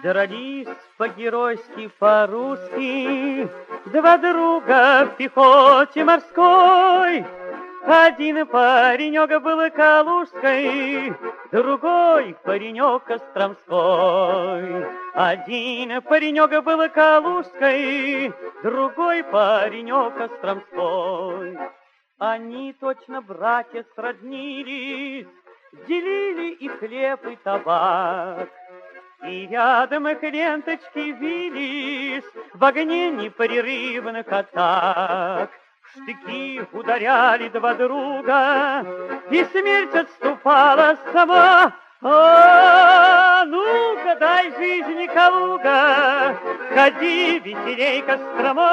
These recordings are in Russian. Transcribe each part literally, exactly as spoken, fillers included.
Дрались по-геройски, по-русски два друга в пехоте морской. Один паренек был калужской, другой паренек костромской. Один паренек был калужской, другой паренек костромской. Они точно братья сроднились, делили и хлеб, и табак. И рядом их ленточки вились в огне непрерывных атак. В штыки ударяли два друга, и смерть отступала сама. А, ну-ка, дай жизни, Калуга, ходи веселей, Кострома.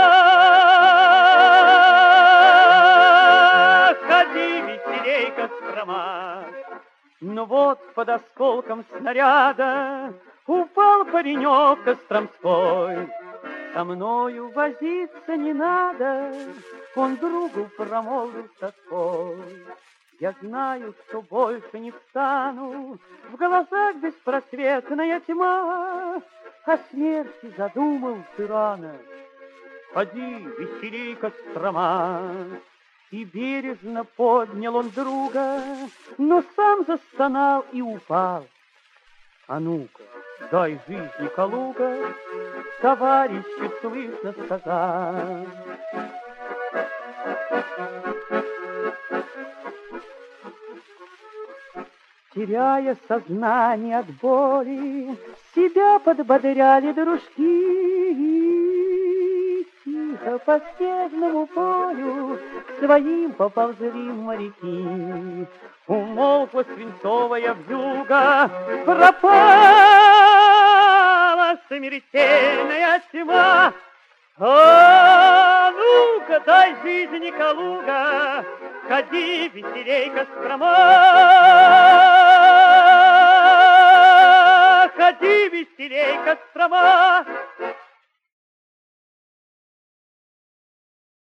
Ходи веселей, Кострома. Но вот под осколком снаряда упал паренек костромской. Со мною возиться не надо, он другу промолвил с тоской. Я знаю, что больше не встану, в глазах беспросветная тьма. О смерти задумался рано, ходи веселей, Кострома. И бережно поднял он друга, но сам застонал и упал. А ну-ка, дай жизни, Калуга, товарищу слышно сказал. Теряя сознание от боли, себя подбодряли дружки. Тихо по снежному полю к своим поползли моряки. Умолкла свинцовая вьюга, пропала смертельная тьма. А ну-ка, дай жизни, Калуга, ходи веселей, Кострома. Ходи веселей, Кострома.